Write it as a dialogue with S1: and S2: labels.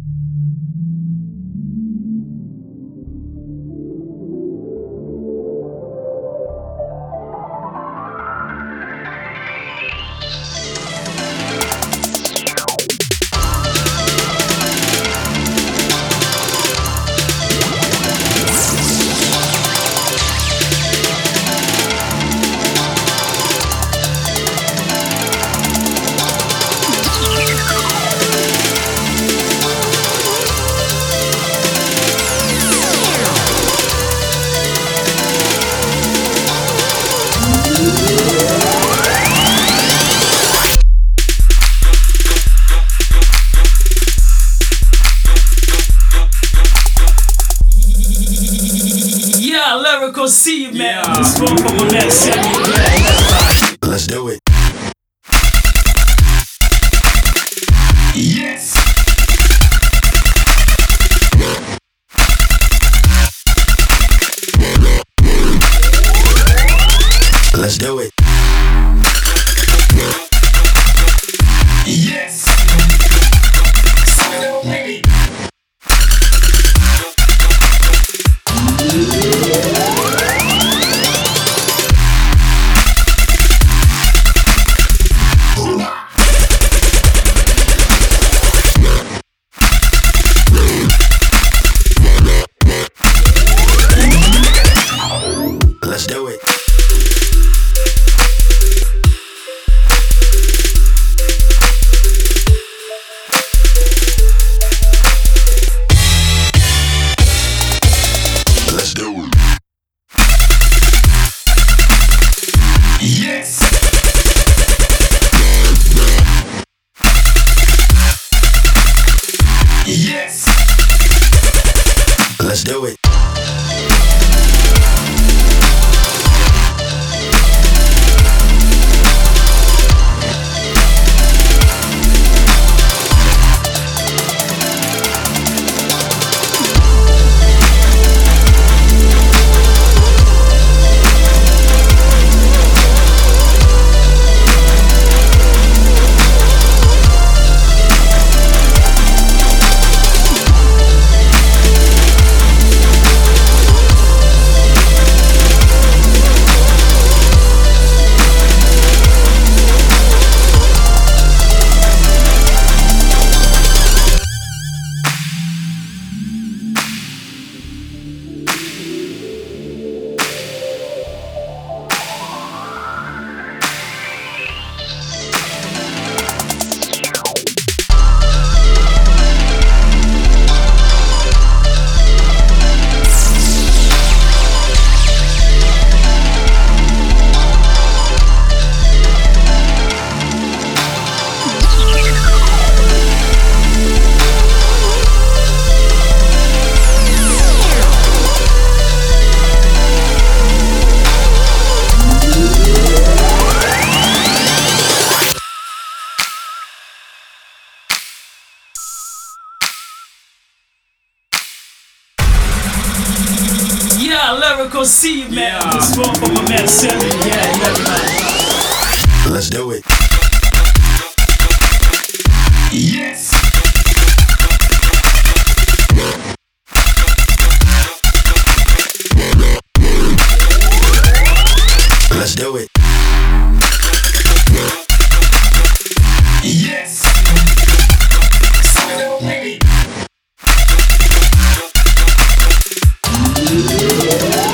S1: Lyrical C, man. Let's go for my man, Sammy.
S2: Let's do it. Yes. Let's do it. Yes. Let's do it. Let's do it. Yes. Yes. Let's do it.
S1: Lyrical C, man. Let's go for my man, Sammy.
S2: Let's do it. Yes. Let's do it. Yes. Lady.